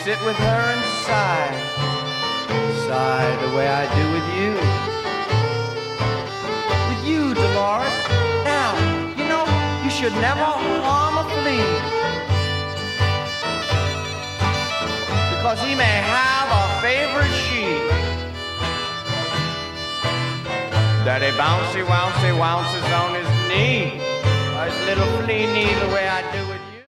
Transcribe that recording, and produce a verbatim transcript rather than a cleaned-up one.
sit with her and sigh, sigh the way I do with you. With you, Dolores. Now, you know, you should never harm a flea, because he may have a favorite sheep. Daddy bouncy, bouncy, bounces on his knee. His little flea knee the way I do it.